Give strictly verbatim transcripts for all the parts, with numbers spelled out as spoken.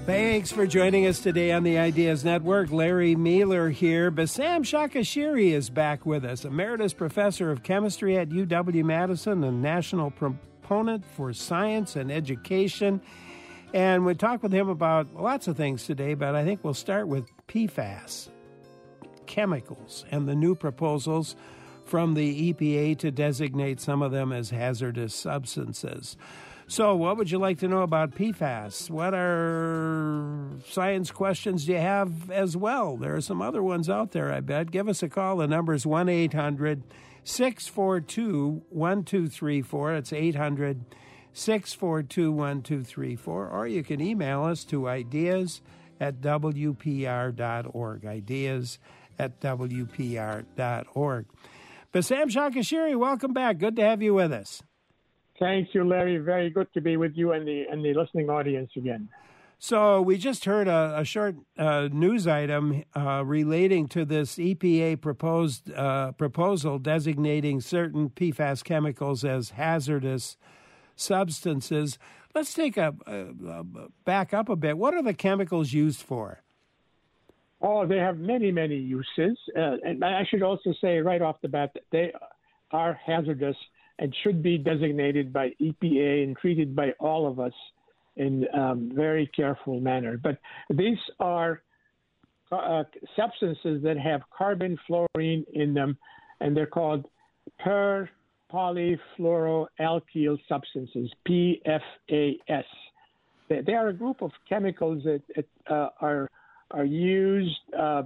Thanks for joining us today on the Ideas Network. Larry Mueller here. Bassam Shakashiri is back with us, Emeritus Professor of Chemistry at U W-Madison and National Proponent for Science and Education. And we talked with him about lots of things today, but I think we'll start with P FAS, chemicals, and the new proposals from the E P A to designate some of them as hazardous substances. So what would you like to know about P FAS? What are science questions do you have as well? There are some other ones out there, I bet. Give us a call. The number is one eight hundred six four two one two three four. It's eight hundred six four two one two three four. Or you can email us to ideas at w p r dot org. Ideas at w p r dot org. Bassam Shakashiri, welcome back. Good to have you with us. Thank you, Larry. Very good to be with you and the and the listening audience again. So we just heard a, a short uh, news item uh, relating to this E P A proposed uh, proposal designating certain P FAS chemicals as hazardous substances. Let's take a, a, a back up a bit. What are the chemicals used for? Oh, they have many, many uses. Uh, and I should also say right off the bat that they are hazardous and should be designated by E P A and treated by all of us in a um, very careful manner. But these are uh, substances that have carbon fluorine in them, and they're called per-polyfluoroalkyl substances, P F A S. They, they are a group of chemicals that, that uh, are are used uh,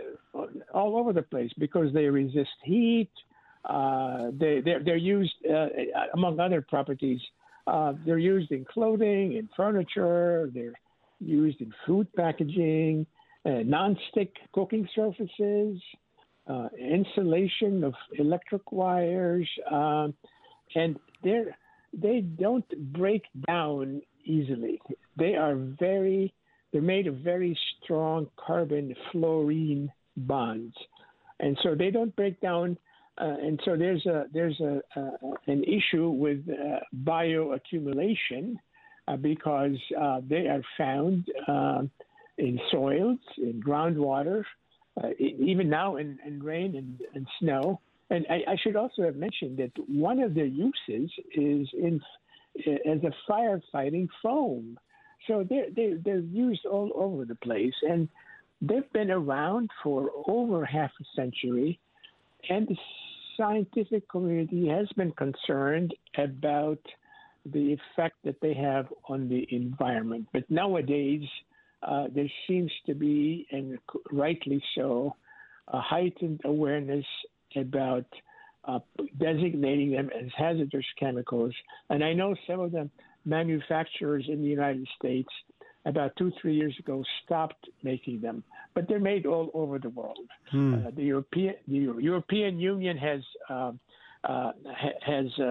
all over the place because they resist heat. Uh, they, they're, they're used, uh, among other properties, uh, they're used in clothing, in furniture, they're used in food packaging, uh, non-stick cooking surfaces, uh, insulation of electric wires, um, and they're, they don't break down easily. They are very, they're made of very strong carbon fluorine bonds, and so they don't break down. Uh, and so there's a there's a uh, an issue with uh, bioaccumulation uh, because uh, they are found uh, in soils, in groundwater, uh, even now in, in rain and, and snow. And I, I should also have mentioned that one of their uses is in as a firefighting foam. So they're they're, they're used all over the place, and they've been around for over half a century. And the scientific community has been concerned about the effect that they have on the environment. But nowadays, uh, there seems to be, and rightly so, a heightened awareness about uh, designating them as hazardous chemicals. And I know some of the manufacturers in the United States about two, three years ago, stopped making them, but they're made all over the world. Hmm. Uh, the European the European Union has uh, uh, has uh,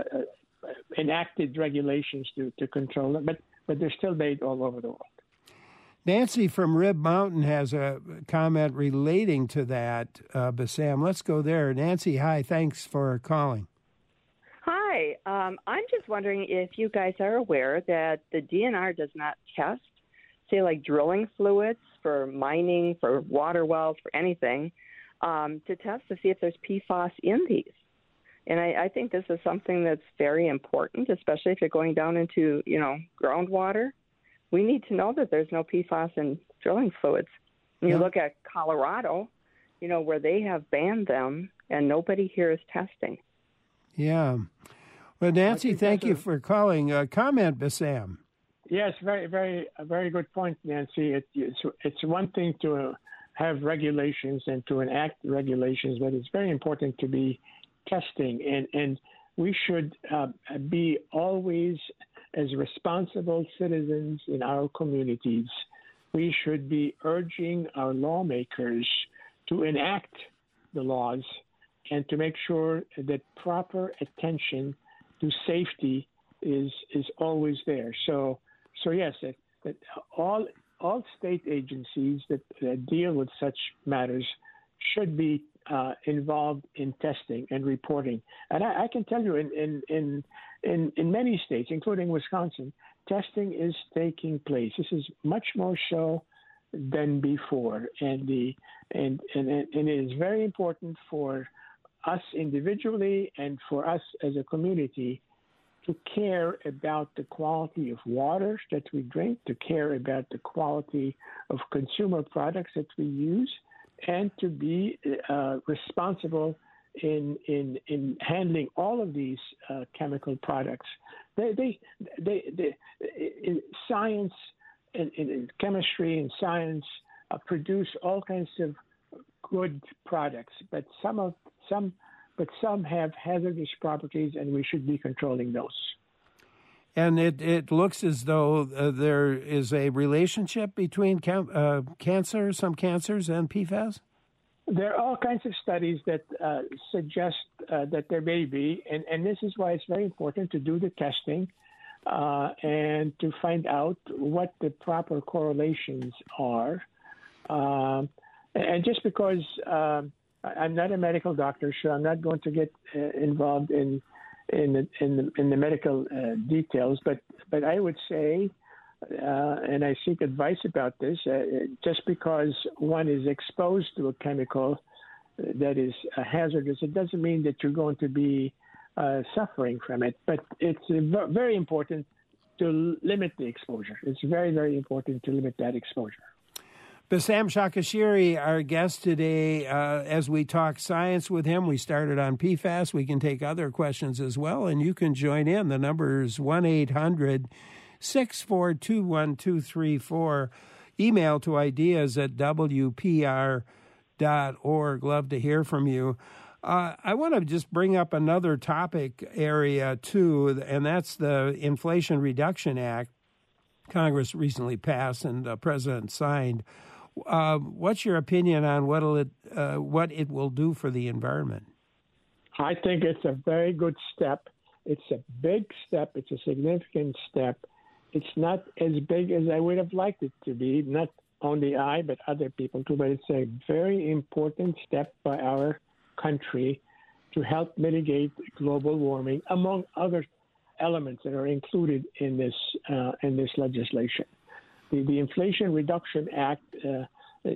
enacted regulations to, to control them, but but they're still made all over the world. Nancy from Rib Mountain has a comment relating to that, uh, Bassam. Let's go there. Nancy, hi. Thanks for calling. Hi. Um, I'm just wondering if you guys are aware that the D N R does not test, say, like drilling fluids for mining, for water wells, for anything, um, to test to see if there's P FAS in these. And I, I think this is something that's very important, especially if you're going down into, you know, groundwater. We need to know that there's no P FAS in drilling fluids. When you yeah. look at Colorado, you know, where they have banned them and nobody here is testing. Yeah. Well, Nancy, thank you a, for calling. Uh, comment, Bassam. Yes, very, very, a very good point, Nancy. It, it's, it's one thing to uh, have regulations and to enact regulations, but it's very important to be testing. And, and we should uh, be always, as responsible citizens in our communities, we should be urging our lawmakers to enact the laws and to make sure that proper attention to safety is is always there. So, so yes, that, that all all state agencies that, that deal with such matters should be uh, involved in testing and reporting. And I, I can tell you in, in, in, in, in many states, including Wisconsin, testing is taking place. This is much more so than before. And, the, and, and, and it is very important for us individually and for us as a community to care about the quality of water that we drink, to care about the quality of consumer products that we use, and to be uh, responsible in, in in handling all of these uh, chemical products. They, they, they, they in science, in, in chemistry and science uh, produce all kinds of good products, but some of some. But some have hazardous properties, and we should be controlling those. And it, it looks as though uh, there is a relationship between cam- uh, cancer, some cancers, and P FAS? There are all kinds of studies that uh, suggest uh, that there may be, and, and this is why it's very important to do the testing uh, and to find out what the proper correlations are. Um, and just because... Um, I'm not a medical doctor, so I'm not going to get uh, involved in in the, in the, in the medical uh, details. But but I would say, uh, and I seek advice about this, uh, just because one is exposed to a chemical that is uh, hazardous, it doesn't mean that you're going to be uh, suffering from it. But it's uh, very important to limit the exposure. It's very, very important to limit that exposure. Bassam Shakashiri, our guest today, uh, as we talk science with him, we started on P FAS. We can take other questions as well, and you can join in. The number is one eight hundred six four two one two three four. Email to ideas at w p r dot org. Love to hear from you. Uh, I want to just bring up another topic area, too, and that's the Inflation Reduction Act Congress recently passed and the president signed. Uh, what's your opinion on what it uh, what it will do for the environment? I think it's a very good step. It's a big step. It's a significant step. It's not as big as I would have liked it to be, not only I, but other people too. But it's a very important step by our country to help mitigate global warming, among other elements that are included in this uh, in this legislation. The, the Inflation Reduction Act uh,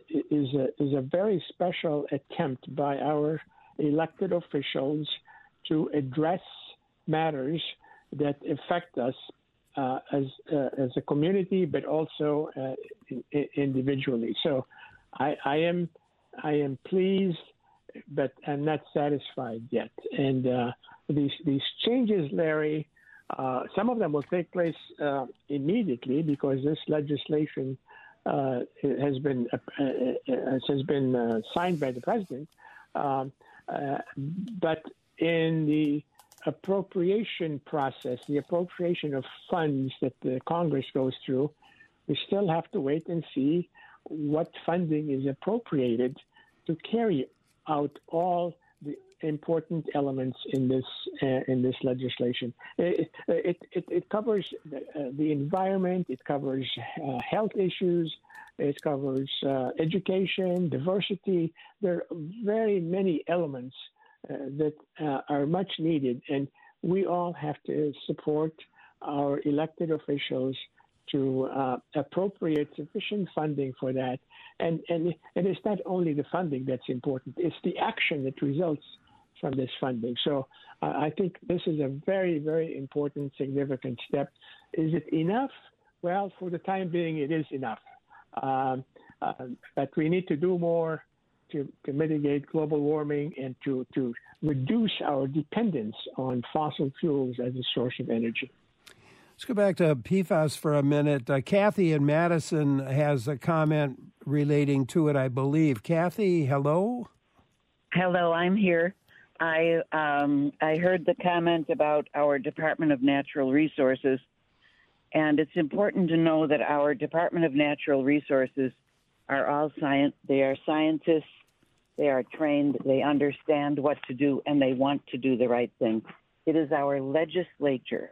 is a, is a very special attempt by our elected officials to address matters that affect us uh, as uh, as a community, but also uh, in, individually. So, I, I am I am pleased, but I'm not satisfied yet. And uh, these these changes, Larry. Uh, some of them will take place uh, immediately because this legislation uh, has been uh, uh, has been uh, signed by the president. Um, uh, but in the appropriation process, the appropriation of funds that the Congress goes through, we still have to wait and see what funding is appropriated to carry out all the important elements in this uh, in this legislation. It it, it, it covers the, uh, the environment. It covers uh, health issues. It covers uh, education, diversity. There are very many elements uh, that uh, are much needed, and we all have to support our elected officials to uh, appropriate sufficient funding for that. And, and and it's not only the funding that's important, it's the action that results from this funding. So uh, I think this is a very, very important, significant step. Is it enough? Well, for the time being, it is enough. Um, uh, but we need to do more to, to mitigate global warming and to, to reduce our dependence on fossil fuels as a source of energy. Let's go back to P FAS for a minute. Uh, Kathy in Madison has a comment relating to it, I believe. Kathy, hello? Hello, I'm here. I um, I heard the comment about our Department of Natural Resources, and it's important to know that our Department of Natural Resources are all science. They are scientists. They are trained. They understand what to do, and they want to do the right thing. It is our legislature,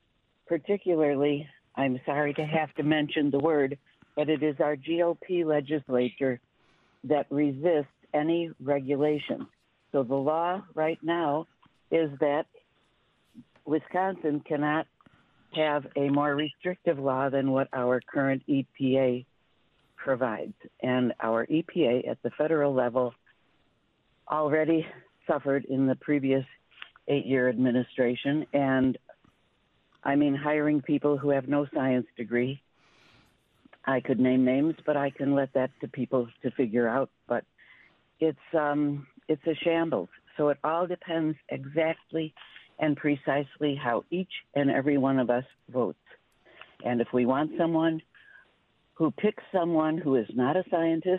particularly, I'm sorry to have to mention the word, but it is our G O P legislature that resists any regulations. So the law right now is that Wisconsin cannot have a more restrictive law than what our current E P A provides. And our E P A at the federal level already suffered in the previous eight-year administration. And, I mean, hiring people who have no science degree. I could name names, but I can let that to people to figure out. But it's um, it's a shambles. So it all depends exactly and precisely how each and every one of us votes. And if we want someone who picks someone who is not a scientist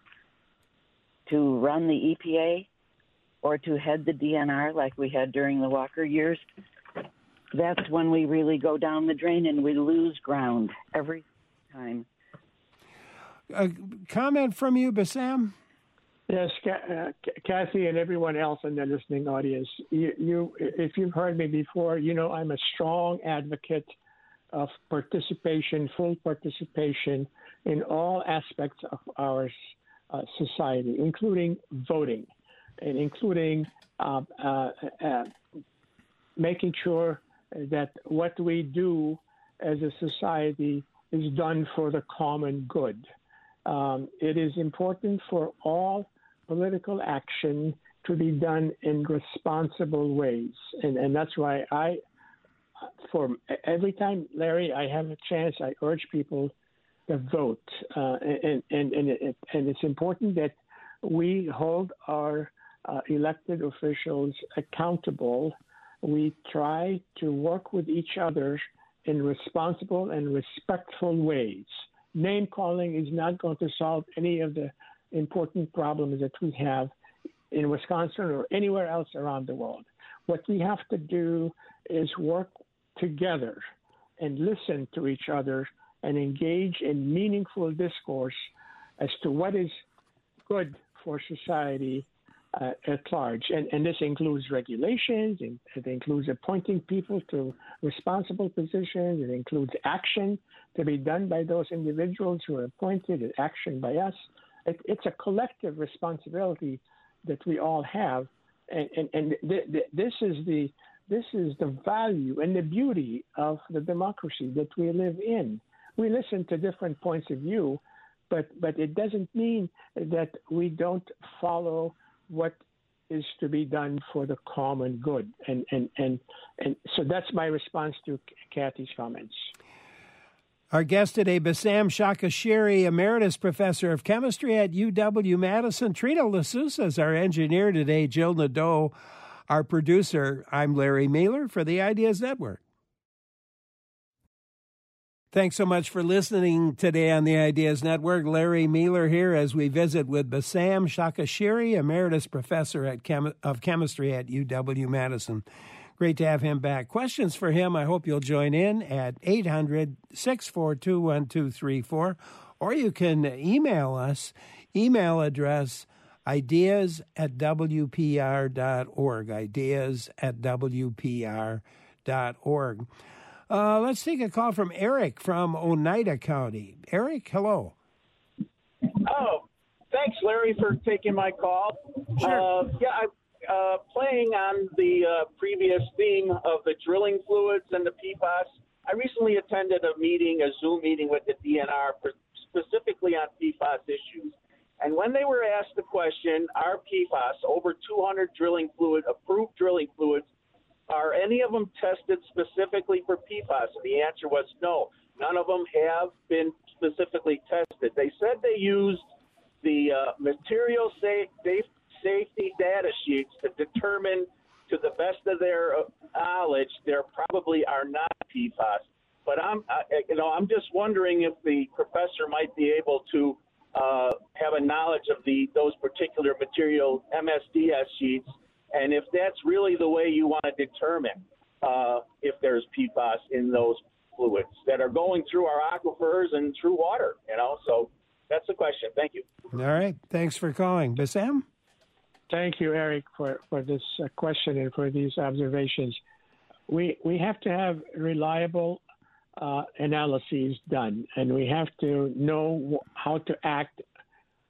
to run the E P A or to head the D N R like we had during the Walker years, that's when we really go down the drain and we lose ground every time. A comment from you, Bassam? Yes, uh, Kathy and everyone else in the listening audience, you, you, if you've heard me before, you know I'm a strong advocate of participation, full participation in all aspects of our uh, society, including voting and including uh, uh, uh, making sure that what we do as a society is done for the common good. Um, it is important for all political action to be done in responsible ways. And, and that's why I, for every time, Larry, I have a chance, I urge people to vote. Uh, and, and, and, it, and it's important that we hold our uh, elected officials accountable. We try to work with each other in responsible and respectful ways. Name calling is not going to solve any of the important problems that we have in Wisconsin or anywhere else around the world. What we have to do is work together and listen to each other and engage in meaningful discourse as to what is good for society uh, at large. And, and this includes regulations, and it includes appointing people to responsible positions, it includes action to be done by those individuals who are appointed, and action by us. It, it's a collective responsibility that we all have, and, and, and th- th- this is the this is the value and the beauty of the democracy that we live in. We listen to different points of view, but but it doesn't mean that we don't follow what is to be done for the common good. And and and, and so that's my response to Kathy's comments. Our guest today, Bassam Shakashiri, Emeritus Professor of Chemistry at U W-Madison. Trina LaSouza is our engineer today. Jill Nadeau, our producer. I'm Larry Mehler for the Ideas Network. Thanks so much for listening today on the Ideas Network. Larry Mehler here as we visit with Bassam Shakashiri, Emeritus Professor at Chem- of Chemistry at U W-Madison. Great to have him back. Questions for him, I hope you'll join in at eight hundred, six four two, one two three four, or you can email us, email address ideas at w p r dot org, ideas at w p r dot org. Uh, let's take a call from Eric from Oneida County. Eric, hello. Oh, thanks, Larry, for taking my call. Sure. Uh, yeah, I Uh, playing on the uh, previous theme of the drilling fluids and the P FAS, I recently attended a meeting, a Zoom meeting with the D N R for, specifically on P FAS issues. And when they were asked the question, are P FAS, over two hundred drilling fluid, approved drilling fluids, are any of them tested specifically for P FAS? The answer was no. None of them have been specifically tested. They said they used the uh, material safe, safe safety data sheets to determine, to the best of their knowledge, there probably are not P FAS. But I'm, I, you know, I'm just wondering if the professor might be able to uh, have a knowledge of the those particular material M S D S sheets, and if that's really the way you want to determine uh, if there's P FAS in those fluids that are going through our aquifers and through water. You know, so that's the question. Thank you. All right. Thanks for calling. Bassam? Thank you, Eric, for, for this uh, question and for these observations. We we have to have reliable uh, analyses done, and we have to know how to act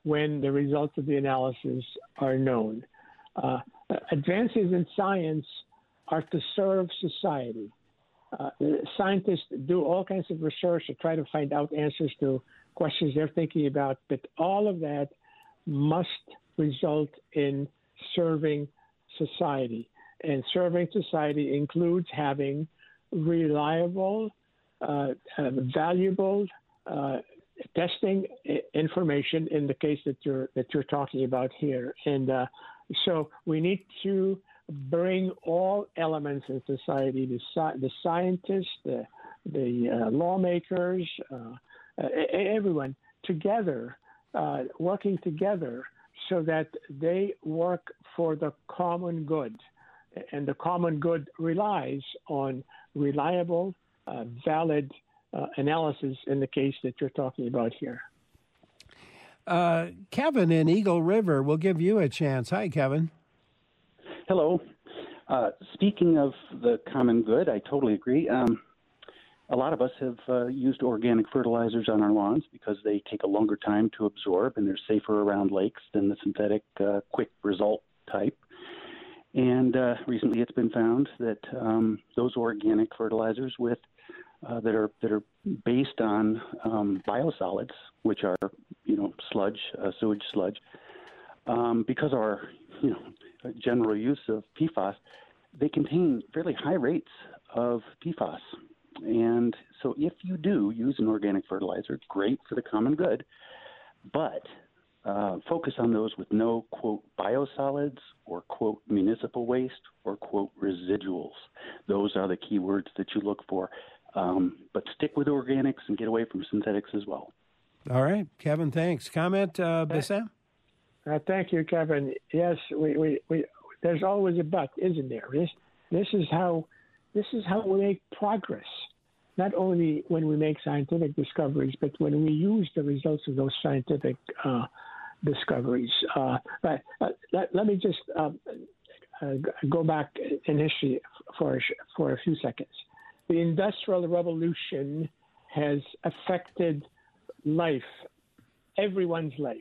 when the results of the analysis are known. Uh, advances in science are to serve society. Uh, scientists do all kinds of research to try to find out answers to questions they're thinking about, but all of that must result in serving society. And serving society includes having reliable, uh, uh, valuable uh, testing information in the case that you're that you're talking about here. And uh, so we need to bring all elements in society, the, sci- the scientists, the, the uh, lawmakers, uh, everyone together, uh, working together so that they work for the common good. And the common good relies on reliable, uh, valid uh, analysis in the case that you're talking about here. Uh, Kevin in Eagle River, we'll give you a chance. Hi, Kevin. Hello. Uh, speaking of the common good, I totally agree. Um, a lot of us have uh, used organic fertilizers on our lawns because they take a longer time to absorb and they're safer around lakes than the synthetic uh, quick result type. And uh, recently it's been found that um, those organic fertilizers with uh, that are that are based on um, biosolids, which are, you know, sludge, uh, sewage sludge, um, because of our, you know, general use of P FAS, they contain fairly high rates of P FAS. And so if you do use an organic fertilizer, great for the common good, but uh, focus on those with no, quote, biosolids or, quote, municipal waste or, quote, residuals. Those are the key words that you look for. Um, but stick with organics and get away from synthetics as well. All right, Kevin, thanks. Comment, uh, Bassam? Uh, thank you, Kevin. Yes, we, we, we, there's always a but, isn't there? This, this is how this is how we make progress. Not only when we make scientific discoveries, but when we use the results of those scientific uh, discoveries. Uh, but uh, let, let me just uh, uh, go back in history for for a few seconds. The Industrial Revolution has affected life, everyone's life.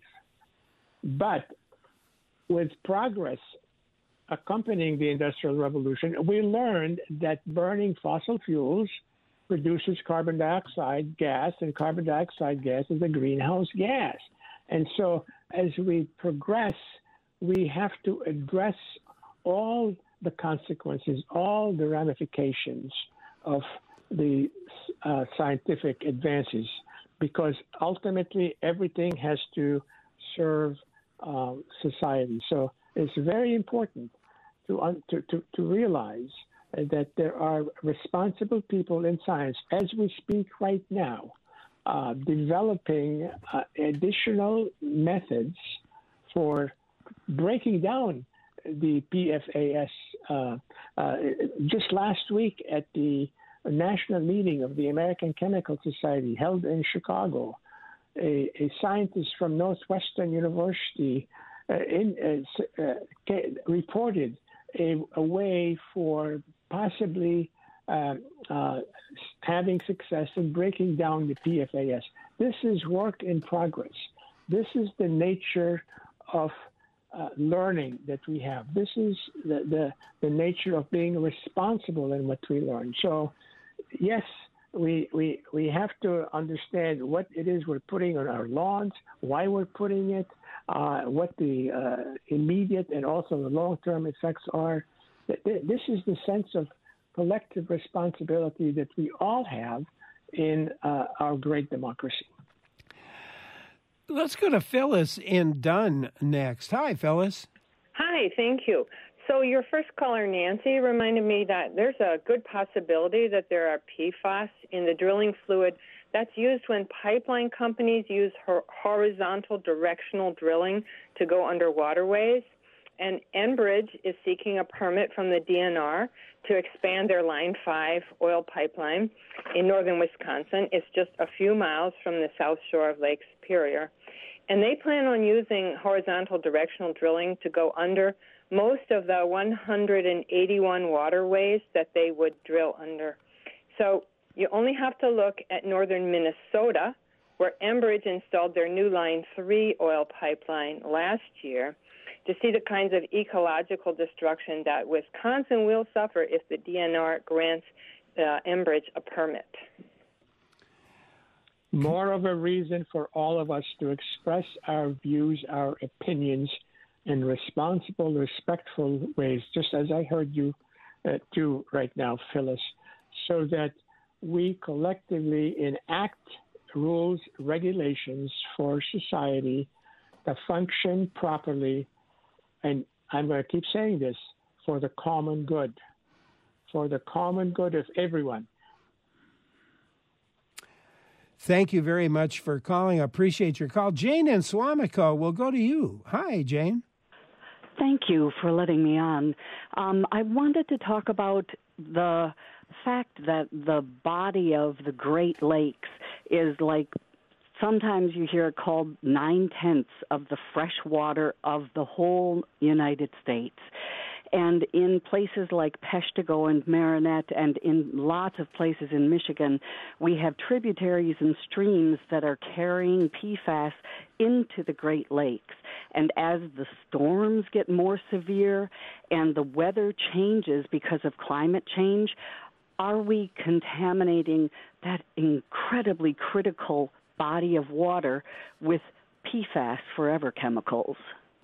But with progress accompanying the Industrial Revolution, we learned that burning fossil fuels produces carbon dioxide gas, and carbon dioxide gas is a greenhouse gas. And so as we progress, we have to address all the consequences, all the ramifications of the uh, scientific advances, because ultimately everything has to serve uh, society. So it's very important to, uh, to, to, to realize that there are responsible people in science, as we speak right now, uh, developing uh, additional methods for breaking down the P FAS. Uh, uh, just last week at the national meeting of the American Chemical Society held in Chicago, a, a scientist from Northwestern University uh, in, uh, uh, reported a, a way for possibly uh, uh, having success in breaking down the P FAS. This is work in progress. This is the nature of uh, learning that we have. This is the, the, the nature of being responsible in what we learn. So, yes, we, we, we have to understand what it is we're putting on our lawns, why we're putting it, uh, what the uh, immediate and also the long-term effects are. This is the sense of collective responsibility that we all have in uh, our great democracy. Let's go to Phyllis in Dunn next. Hi, Phyllis. Hi, thank you. So your first caller, Nancy, reminded me that there's a good possibility that there are P FAS in the drilling fluid that's used when pipeline companies use horizontal directional drilling to go under waterways. And Enbridge is seeking a permit from the D N R to expand their Line five oil pipeline in northern Wisconsin. It's just a few miles from the south shore of Lake Superior. And they plan on using horizontal directional drilling to go under most of the one hundred eighty-one waterways that they would drill under. So you only have to look at northern Minnesota where Enbridge installed their new Line three oil pipeline last year, to see the kinds of ecological destruction that Wisconsin will suffer if the D N R grants uh, Enbridge a permit. More of a reason for all of us to express our views, our opinions, in responsible, respectful ways, just as I heard you uh, do right now, Phyllis, so that we collectively enact rules, regulations for society that function properly, and I'm going to keep saying this, for the common good, for the common good of everyone. Thank you very much for calling. I appreciate your call. Jane in Suamico, we'll go to you. Hi, Jane. Thank you for letting me on. Um, I wanted to talk about the fact that the body of the Great Lakes is like, sometimes you hear it called nine-tenths of the fresh water of the whole United States. And in places like Peshtigo and Marinette and in lots of places in Michigan, we have tributaries and streams that are carrying P FAS into the Great Lakes. And as the storms get more severe and the weather changes because of climate change, are we contaminating that incredibly critical body of water with P FAS, forever chemicals?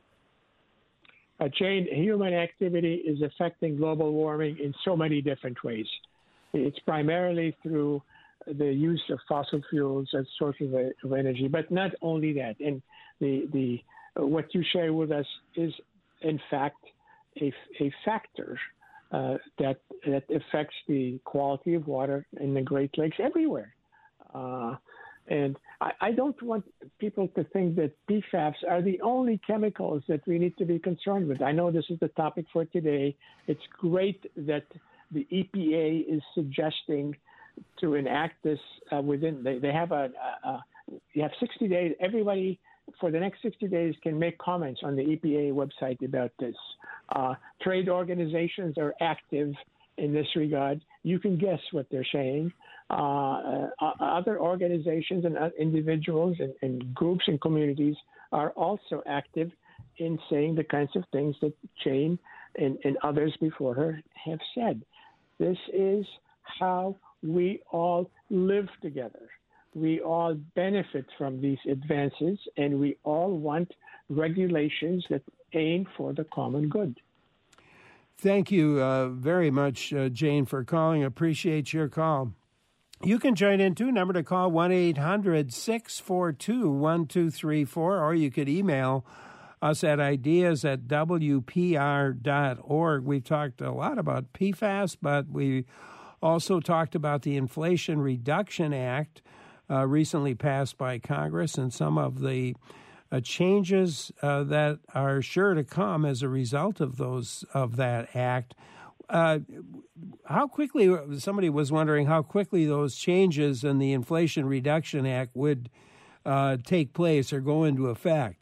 Uh, Jane, human activity is affecting global warming in so many different ways. It's primarily through the use of fossil fuels as sources of energy, but not only that. And the the uh, what you share with us is, in fact, a, a factor uh, that that affects the quality of water in the Great Lakes everywhere. Uh, And I, I don't want people to think that P FAS are the only chemicals that we need to be concerned with. I know this is the topic for today. It's great that the E P A is suggesting to enact this uh, within, they, they have a, a, a, you have sixty days. Everybody for the next sixty days can make comments on the E P A website about this. Uh, trade organizations are active in this regard. You can guess what they're saying. Uh, uh, other organizations and uh, individuals and, and groups and communities are also active in saying the kinds of things that Jane and, and others before her have said. This is how we all live together. We all benefit from these advances, and we all want regulations that aim for the common good. Thank you uh, very much, uh, Jane, for calling. Appreciate your call. You can join in, too. Number to call, one eight hundred six four two one two three four, or you could email us at ideas at w p r dot org. We've talked a lot about P FAS, but we also talked about the Inflation Reduction Act uh, recently passed by Congress and some of the uh, changes uh, that are sure to come as a result of those of that act. Uh, how quickly, somebody was wondering how quickly those changes in the Inflation Reduction Act would uh, take place or go into effect.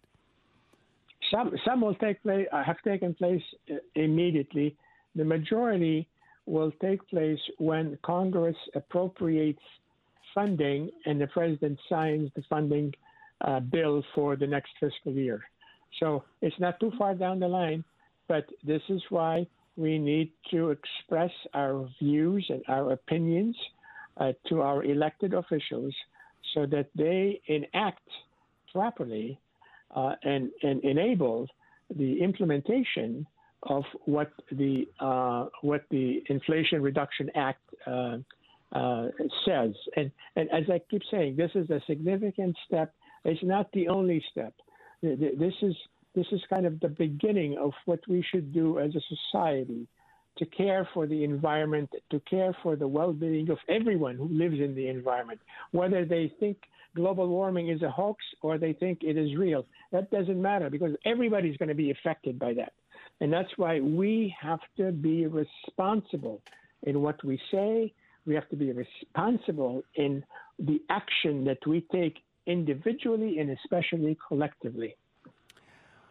Some some will take place, uh, have taken place uh, immediately. The majority will take place when Congress appropriates funding and the president signs the funding uh, bill for the next fiscal year. So it's not too far down the line, but this is why we need to express our views and our opinions uh, to our elected officials so that they enact properly uh, and, and enable the implementation of what the uh, what the Inflation Reduction Act uh, uh, says. And, and as I keep saying, this is a significant step. It's not the only step. This is This is kind of the beginning of what we should do as a society to care for the environment, to care for the well-being of everyone who lives in the environment, whether they think global warming is a hoax or they think it is real. That doesn't matter because everybody's going to be affected by that. And that's why we have to be responsible in what we say. We have to be responsible in the action that we take individually and especially collectively.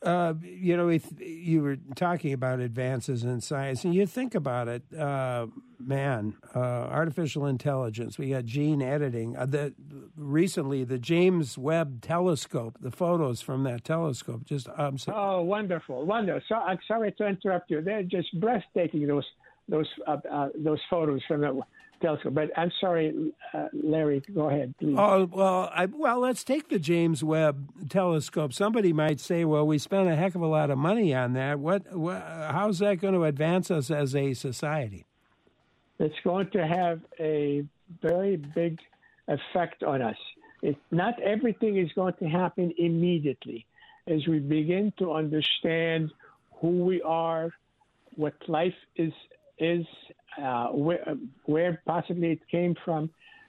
Uh, you know, if you were talking about advances in science, and you think about it, uh, man, uh, artificial intelligence. We got gene editing. Uh, the recently the James Webb Telescope, the photos from that telescope, just um, oh, wonderful, wonderful. So I'm sorry to interrupt you. They're just breathtaking. Those those uh, uh, those photos from the telescope. But I'm sorry, uh, Larry. Go ahead, please. Oh well, I, well, let's take the James Webb Telescope. Somebody might say, "Well, we spent a heck of a lot of money on that. What? what how's that going to advance us as a society?" It's going to have a very big effect on us. It, not everything is going to happen immediately. As we begin to understand who we are, what life is is. Uh, where, where possibly it came from,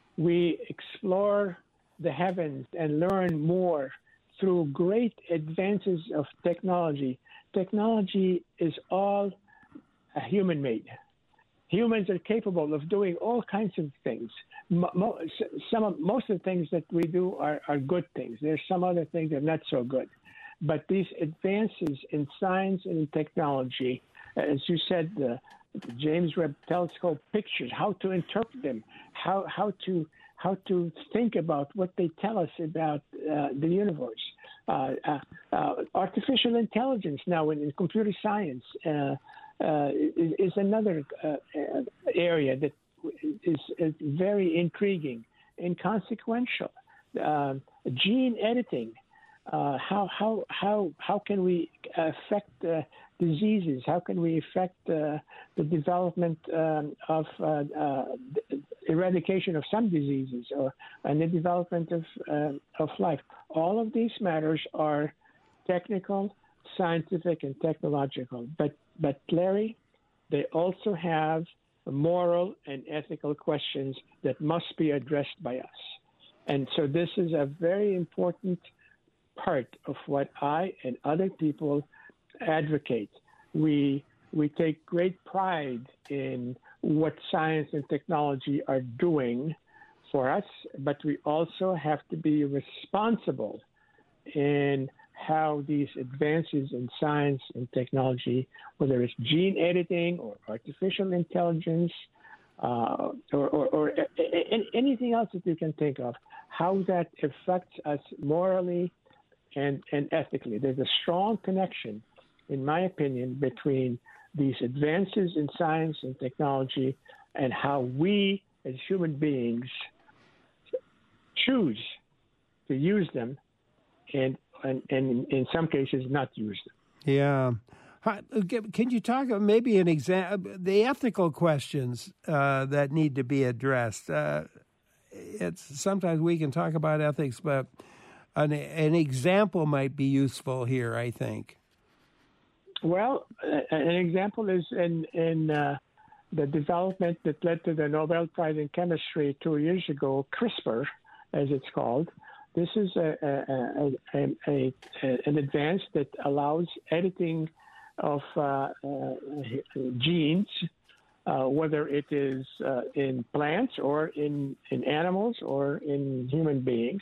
we explore the heavens and learn more through great advances of technology. Technology is all uh, human-made. Humans are capable of doing all kinds of things. Mo- some of, most of the things that we do are, are good things. There's some other things that are not so good. But these advances in science and in technology, as you said, the The James Webb Telescope pictures, how to interpret them, how how to how to think about what they tell us about uh, the universe. Uh, uh, uh, artificial intelligence now in, in computer science uh, uh, is, is another uh, area that is, is very intriguing and consequential. Uh, gene editing. Uh, how how how how can we affect uh, diseases? How can we affect uh, the development um, of uh, uh, eradication of some diseases, or and the development of uh, of life? All of these matters are technical, scientific, and technological. But but Larry, they also have moral and ethical questions that must be addressed by us, and so this is a very important part of what I and other people advocate. We we take great pride in what science and technology are doing for us, but we also have to be responsible in how these advances in science and technology, whether it's gene editing or artificial intelligence uh, or, or, or anything else that you can think of, how that affects us morally and, and ethically. There's a strong connection, in my opinion, between these advances in science and technology and how we as human beings choose to use them and, and, and in some cases not use them. Yeah. Can you talk maybe an example, the ethical questions uh, that need to be addressed? Uh, it's sometimes we can talk about ethics, but an, an example might be useful here, I think. Well, an example is in in uh, the development that led to the Nobel Prize in Chemistry two years ago, CRISPR, as it's called. This is a, a, a, a, a an advance that allows editing of uh, uh, genes, uh, whether it is uh, in plants or in, in animals or in human beings,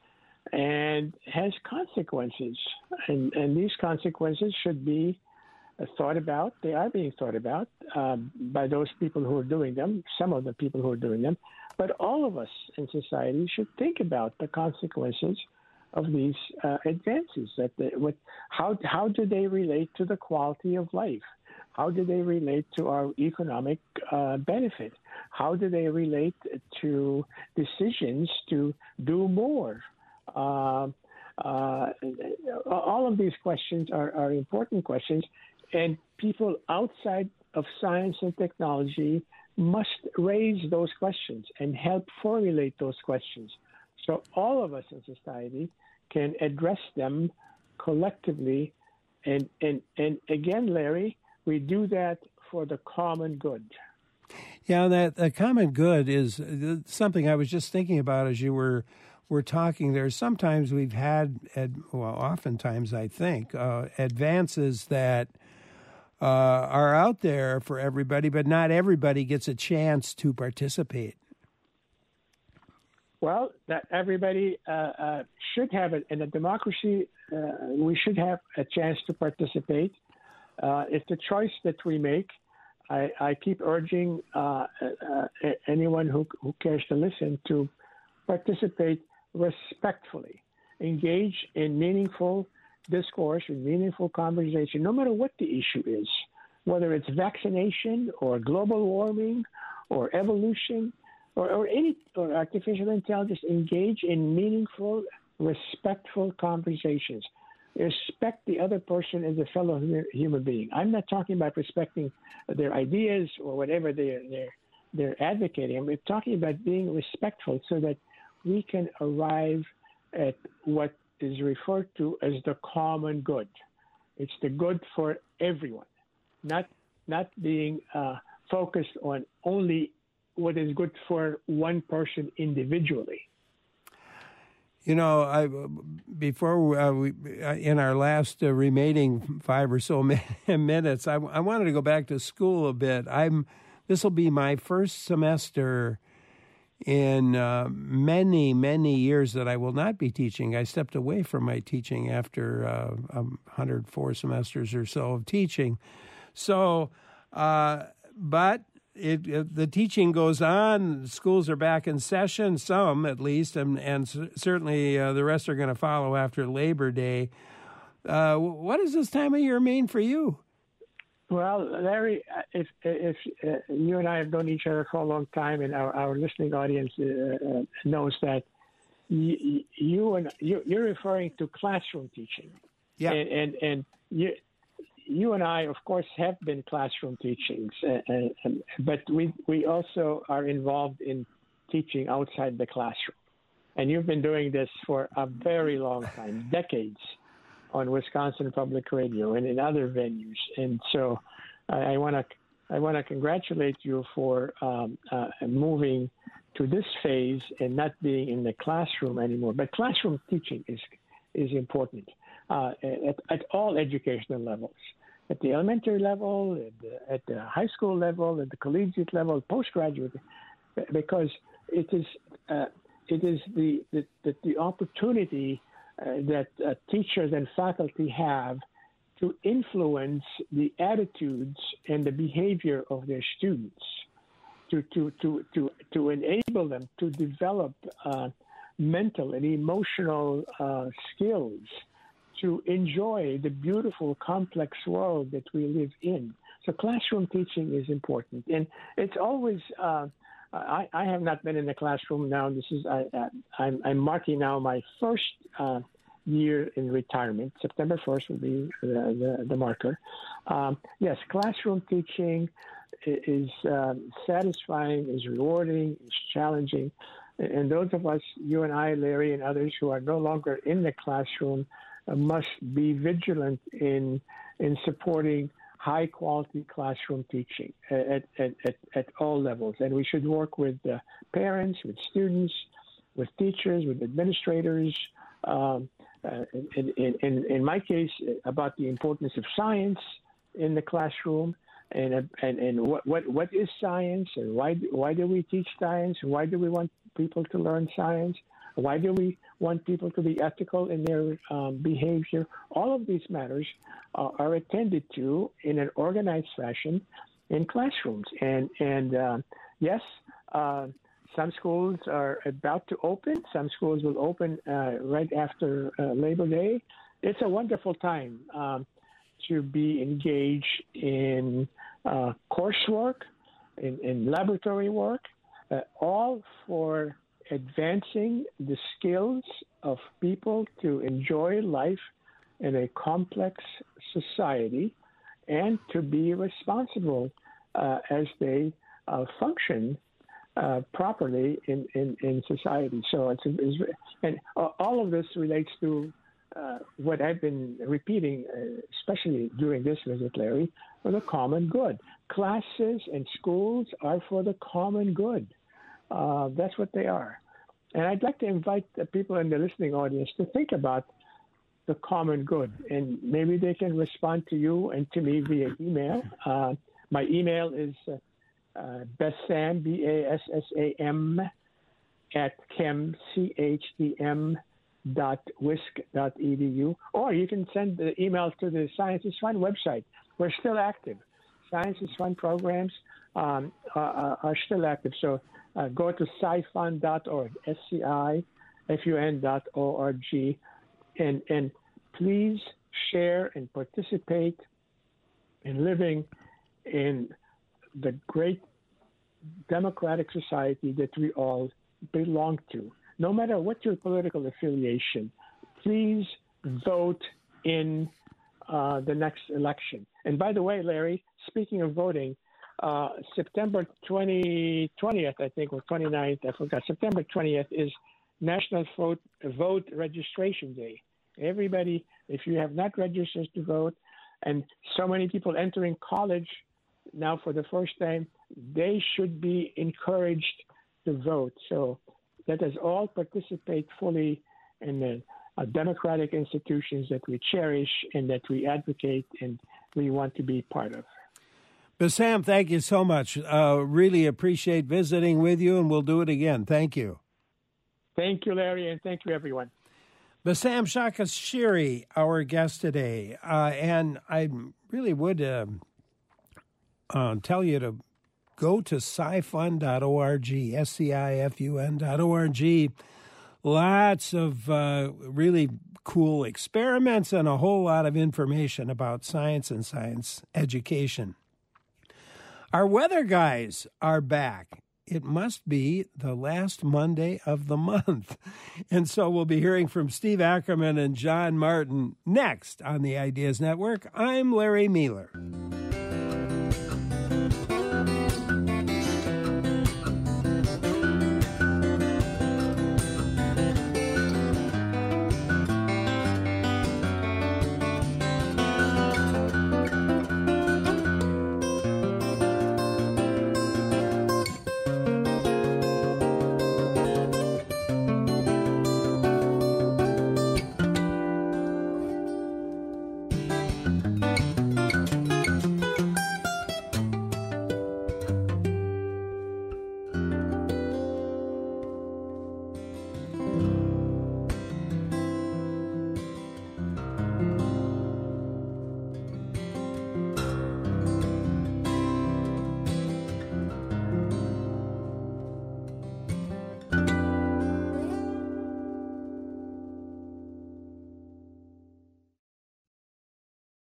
and has consequences. And, and these consequences should be uh, thought about. They are being thought about uh, by those people who are doing them, some of the people who are doing them. But all of us in society should think about the consequences of these uh, advances. That they, what, how how do they relate to the quality of life? How do they relate to our economic uh, benefit? How do they relate to decisions to do more? Uh, uh, all of these questions are, are important questions, and people outside of science and technology must raise those questions and help formulate those questions. So all of us in society can address them collectively. And, and, and again, Larry, we do that for the common good. Yeah, that the common good is something I was just thinking about as you were were talking there. Sometimes we've had, well, oftentimes I think, uh, advances that uh, are out there for everybody, but not everybody gets a chance to participate. Well, that everybody uh, uh, should have it. In a democracy, uh, we should have a chance to participate. Uh, it's the choice that we make. I, I keep urging uh, uh, anyone who, who cares to listen to participate respectfully, engage in meaningful discourse, in meaningful conversation, no matter what the issue is, whether it's vaccination or global warming or evolution or, or any or artificial intelligence. Engage in meaningful, respectful conversations. Respect the other person as a fellow human being. I'm not talking about respecting their ideas or whatever they're, they're, they're advocating. I'm talking about being respectful so that we can arrive at what is referred to as the common good. It's the good for everyone, not, not being uh, focused on only what is good for one person individually. You know, I before uh, we in our last uh, remaining five or so minutes, I, I wanted to go back to school a bit. I'm this will be my first semester in uh, many many years that I will not be teaching. I stepped away from my teaching after uh, one hundred four semesters or so of teaching. So, uh, but. It, it, the teaching goes on. Schools are back in session, some at least, and, and c- certainly uh, the rest are going to follow after Labor Day. Uh, what does this time of year mean for you? Well, Larry, if if uh, you and I have known each other for a long time, and our, our listening audience uh, uh, knows that you, you and you, you're referring to classroom teaching, yeah, and and, and you. You and I, of course, have been classroom teachings, uh, uh, but we we also are involved in teaching outside the classroom. And you've been doing this for a very long time, decades, on Wisconsin Public Radio and in other venues. And so, I want to I want to congratulate you for um, uh, moving to this phase and not being in the classroom anymore. But classroom teaching is is important uh, at, at all educational levels. At the elementary level, at the, at the high school level, at the collegiate level, postgraduate, because it is uh, it is the the, the, the opportunity uh, that uh, teachers and faculty have to influence the attitudes and the behavior of their students, to to to to, to enable them to develop uh, mental and emotional uh, skills, to enjoy the beautiful, complex world that we live in. So classroom teaching is important. And it's always, uh, I, I have not been in the classroom now. This is, I, I, I'm, I'm marking now my first uh, year in retirement. September first will be the, the, the marker. Um, yes, classroom teaching is uh, satisfying, is rewarding, is challenging. And those of us, you and I, Larry, and others who are no longer in the classroom, must be vigilant in in supporting high quality classroom teaching at, at, at, at all levels. And we should work with uh, parents, with students, with teachers, with administrators. Um, uh, in, in, in, in my case, about the importance of science in the classroom, and and, and what, what what is science, and why why do we teach science? Why do we want people to learn science? Why do we want people to be ethical in their um, behavior? All of these matters uh, are attended to in an organized fashion in classrooms. And, and uh, yes, uh, some schools are about to open. Some schools will open uh, right after uh, Labor Day. It's a wonderful time um, to be engaged in uh, coursework, in, in laboratory work, uh, all for advancing the skills of people to enjoy life in a complex society and to be responsible uh, as they uh, function uh, properly in, in, in society. So it's, it's and all of this relates to uh, what I've been repeating, uh, especially during this visit, Larry, for the common good. Classes and schools are for the common good. Uh, that's what they are. And I'd like to invite the people in the listening audience to think about the common good. And maybe they can respond to you and to me via email. Uh, my email is uh, uh, Bassam, B A S S A M, at chem, C H E M dot wisc dot e d u, or you can send the emails to the Science is Fun website. We're still active. Science is Fun programs um, are, are still active. So uh, go to sci fun dot org, S C I F U N dot O R G, and, and please share and participate in living in the great democratic society that we all belong to. No matter what your political affiliation, please vote in uh, the next election. And by the way, Larry, speaking of voting, uh, September twentieth, I think, or twenty-ninth, I forgot, September twentieth is National Vote, Vote Registration Day. Everybody, if you have not registered to vote, and so many people entering college now for the first time, they should be encouraged to vote. So let us all participate fully in the uh, democratic institutions that we cherish and that we advocate and we want to be part of. Bassam, thank you so much. Uh, really appreciate visiting with you, and we'll do it again. Thank you. Thank you, Larry, and thank you, everyone. Bassam Shakashiri, our guest today. Uh, and I really would uh, uh, tell you to go to sci fun dot org, S C I F U N dot O R G. Lots of uh, really cool experiments and a whole lot of information about science and science education. Our weather guys are back. It must be the last Monday of the month. And so we'll be hearing from Steve Ackerman and John Martin next on the Ideas Network. I'm Larry Mueller.